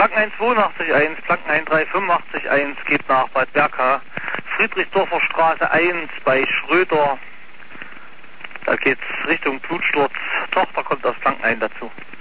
Planken 182.1, Planken 13585.1 geht nach Bad Berka, Friedrichsdorfer Straße 1 bei Schröder. Da geht's Richtung Blutsturz. Tochter kommt aus Planken 1 dazu.